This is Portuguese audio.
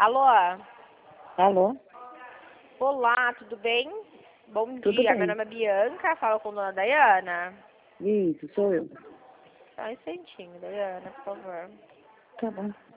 Alô? Alô? Olá, tudo bem? Bom Tudo dia, bem. meu nome é Bianca, falo com a dona Dayana. Isso, sou eu. Só um instantinho, Dayana, por favor. Tá bom.